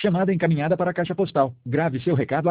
Chamada encaminhada para a caixa postal. Grave seu recado